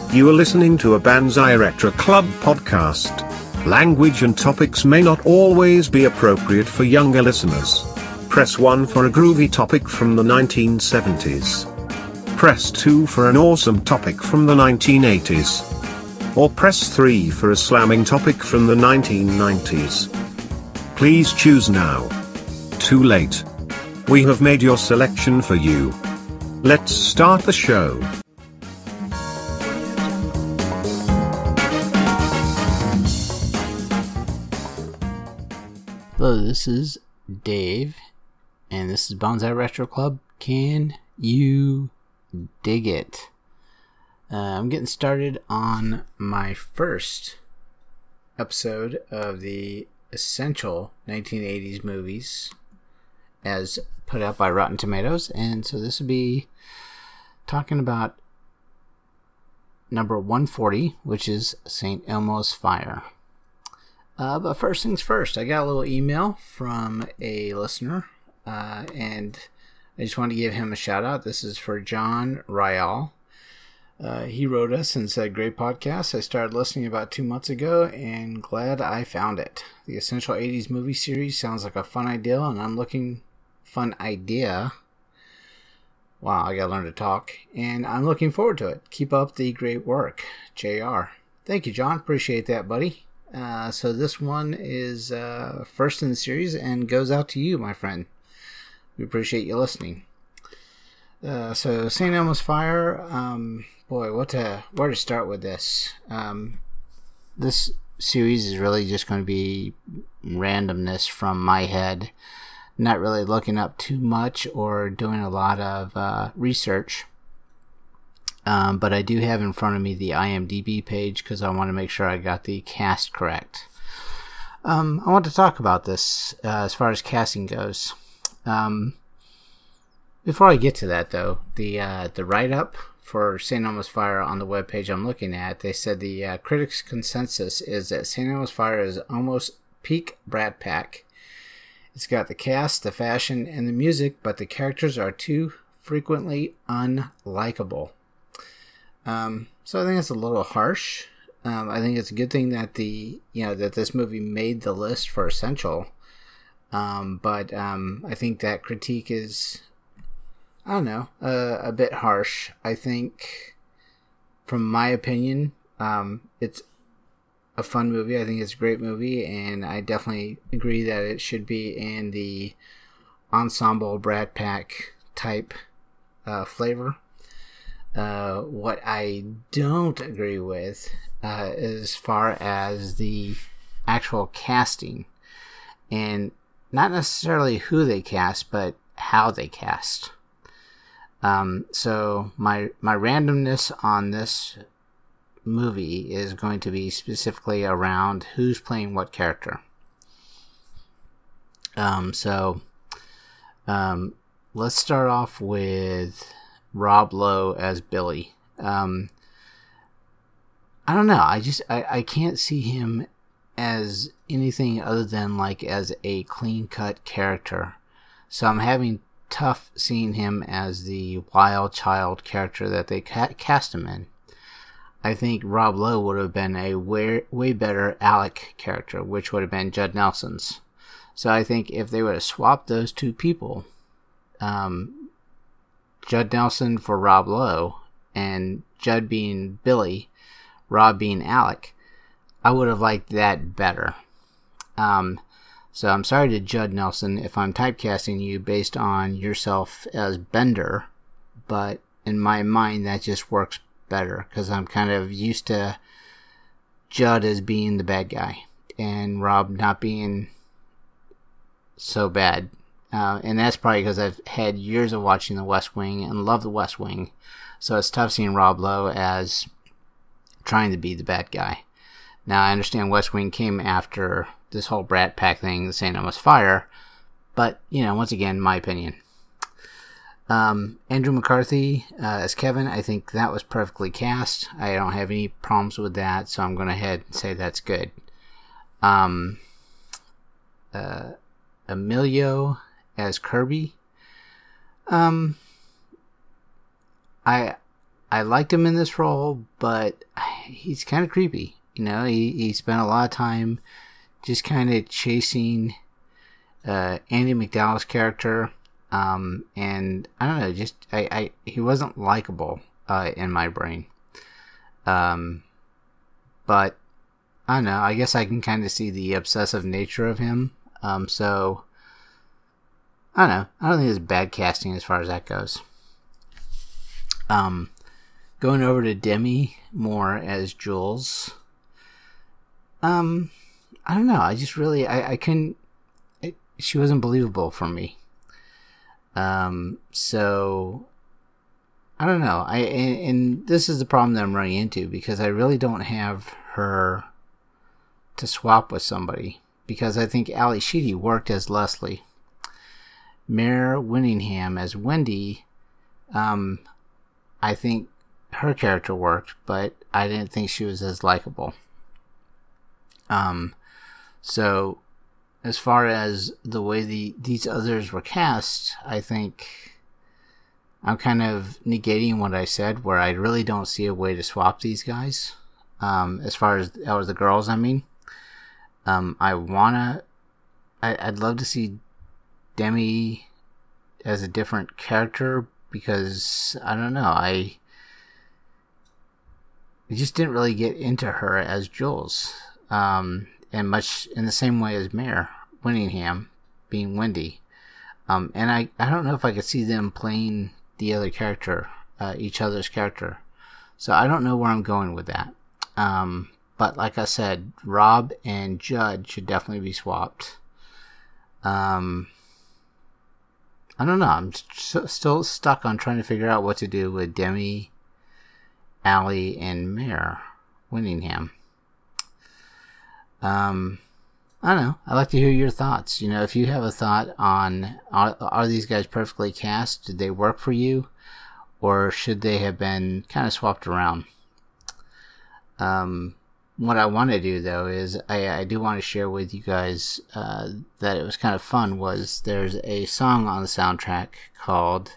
You are listening to a Banzai Retro Club podcast. Language and topics may not always be appropriate for younger listeners. Press 1 for a groovy topic from the 1970s. Press 2 for an awesome topic from the 1980s. Or press 3 for a slamming topic from the 1990s. Please choose now. Too late. We have made your selection for you. Let's start the show. Hello, this is Dave, and this is Bonsai Retro Club. Can you dig it? I'm getting started on my first episode of the Essential 1980s Movies as put out by Rotten Tomatoes, and so this will be talking about number 140, which is St. Elmo's Fire. But first things first, I got a little email from a listener, and I just wanted to give him a shout out. This is for John Ryall. He wrote us and said, "Great podcast. I started listening about 2 months ago and glad I found it. The Essential 80s movie series sounds like a fun idea, and Wow, I gotta learn to talk. And I'm looking forward to it. Keep up the great work. JR." Thank you, John. Appreciate that, buddy. So this one is first in the series and goes out to you, my friend. We appreciate you listening. So St. Elmo's Fire, boy, where to start with this? This series is really just going to be randomness from my head. Not really looking up too much or doing a lot of research. But I do have in front of me the IMDb page because I want to make sure I got the cast correct. I want to talk about this as far as casting goes. Before I get to that, though, the write-up for St. Elmo's Fire on the webpage I'm looking at, they said the critics' consensus is that St. Elmo's Fire is almost peak Brat Pack. It's got the cast, the fashion, and the music, but the characters are too frequently unlikable. So I think it's a little harsh. I think it's a good thing that that this movie made the list for Essential. But I think that critique is, a bit harsh. I think, from my opinion, it's a fun movie. I think it's a great movie, and I definitely agree that it should be in the ensemble Brat Pack type flavor. What I don't agree with as far as the actual casting, and not necessarily who they cast, but how they cast. So my randomness on this movie is going to be specifically around who's playing what character. Let's start off with Rob Lowe as Billy. I don't know. I can't see him as anything other than as a clean-cut character. So I'm having tough seeing him as the wild child character that they cast him in. I think Rob Lowe would have been a way better Alec character, which would have been Judd Nelson's. So I think if they would have swapped those two people, Judd Nelson for Rob Lowe, and Judd being Billy, Rob being Alec, I would have liked that better. So I'm sorry to Judd Nelson if I'm typecasting you based on yourself as Bender, but in my mind that just works better because I'm kind of used to Judd as being the bad guy and Rob not being so bad. And that's probably because I've had years of watching The West Wing and love The West Wing. So it's tough seeing Rob Lowe as trying to be the bad guy. Now, I understand West Wing came after this whole Brat Pack thing, the St. Elmo's Fire. But, once again, my opinion. Andrew McCarthy as Kevin, I think that was perfectly cast. I don't have any problems with that, so I'm going to head and say that's good. Emilio as Kirby. I I liked him in this role, but he's kind of creepy. You know, he spent a lot of time just kind of chasing Andy McDowell's character, and I don't know, just he wasn't likable in my brain. But I don't know. I guess I can kind of see the obsessive nature of him. So I don't know. I don't think it's bad casting as far as that goes. Going over to Demi Moore as Jules. I don't know. I just really I couldn't. She wasn't believable for me. So I don't know. And this is the problem that I'm running into, because I really don't have her to swap with somebody, because I think Ali Sheedy worked as Leslie. Mare Winningham as Wendy, I think her character worked, but I didn't think she was as likable. So as far as the way these others were cast, I think I'm kind of negating what I said, where I really don't see a way to swap these guys. As far as the girls, I mean, I'd love to see Demi as a different character, because I don't know, I just didn't really get into her as Jules, and much in the same way as Mare Winningham being Wendy, and I don't know if I could see them playing the other character, each other's character, so I don't know where I'm going with that. But like I said, Rob and Judd should definitely be swapped. I don't know. I'm still stuck on trying to figure out what to do with Demi, Ali, and Mare Winningham. I don't know. I'd like to hear your thoughts. You know, if you have a thought on, are these guys perfectly cast? Did they work for you? Or should they have been kind of swapped around? What I want to do, though, is I do want to share with you guys that it was kind of fun. There's a song on the soundtrack called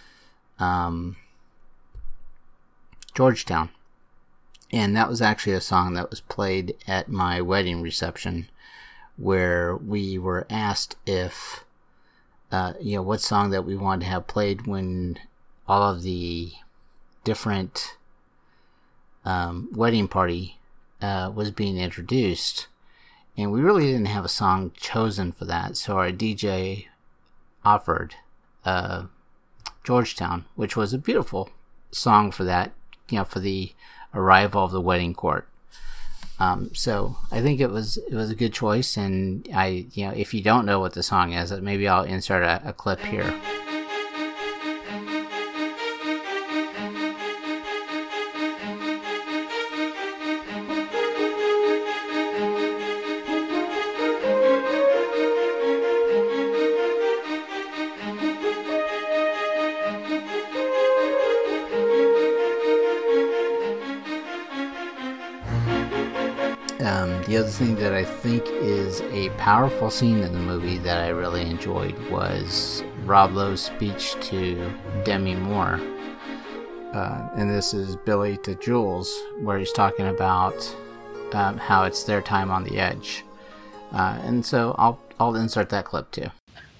Georgetown. And that was actually a song that was played at my wedding reception, where we were asked if, what song that we wanted to have played when all of the different wedding party was being introduced. And we really didn't have a song chosen for that, so our DJ offered Georgetown, which was a beautiful song for that, for the arrival of the wedding court. So I think it was a good choice, and if you don't know what the song is, maybe I'll insert a clip here. The other thing that I think is a powerful scene in the movie that I really enjoyed was Rob Lowe's speech to Demi Moore. And this is Billy to Jules, where he's talking about how it's their time on the edge. And so I'll insert that clip too.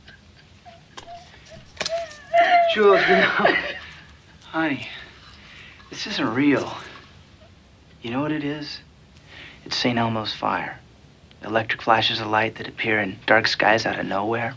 Jules, honey, this isn't real. You know what it is? It's St. Elmo's fire. Electric flashes of light that appear in dark skies out of nowhere.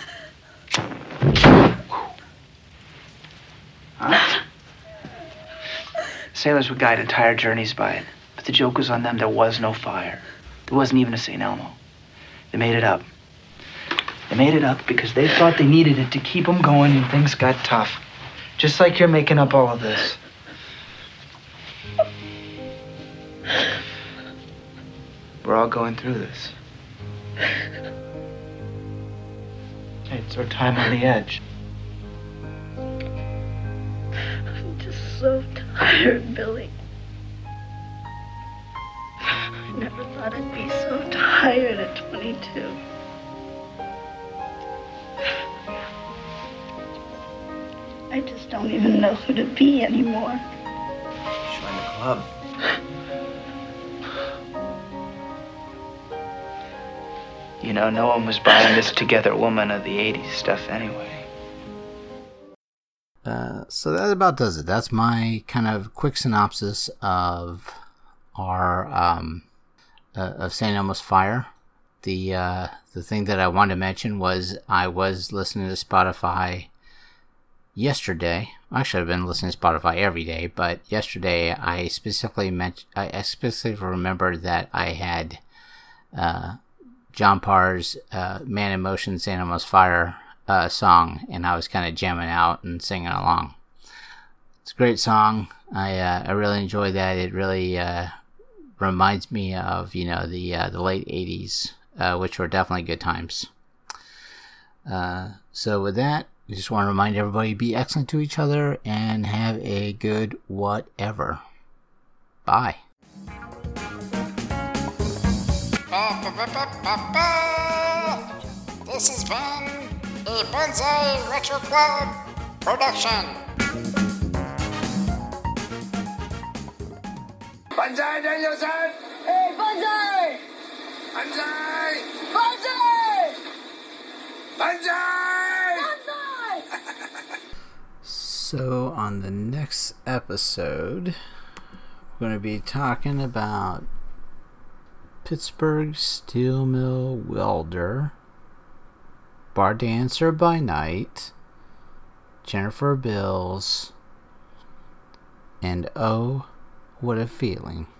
Huh? Sailors would guide entire journeys by it, but the joke was on them. There was no fire. There wasn't even a St. Elmo. They made it up. They made it up because they thought they needed it to keep them going when things got tough. Just like you're making up all of this. We're all going through this. It's our time on the edge. I'm just so tired, Billy. I never thought I'd be so tired at 22. I just don't even know who to be anymore. club. You know, no one was buying this Together Woman of the 80s stuff anyway. So that about does it. That's my kind of quick synopsis of our of St. Elmo's Fire. The thing that I wanted to mention was I was listening to Spotify yesterday. Actually, I've been listening to Spotify every day, but yesterday I specifically remembered that I had John Parr's Man in Motion, St. Elmo's Fire song, and I was kind of jamming out and singing along. It's a great song. I really enjoy that. It really reminds me of the late 80s, which were definitely good times. So with that, I just want to remind everybody, be excellent to each other and have a good whatever. Bye. This has been a Bonsai Retro Club production. Bonsai Danielson! Hey, Bonsai! Bonsai! Bonsai! Bonsai! Bonsai! So on the next episode, we're going to be talking about Pittsburgh steel mill welder, bar dancer by night, Jennifer Bills, and oh, what a feeling.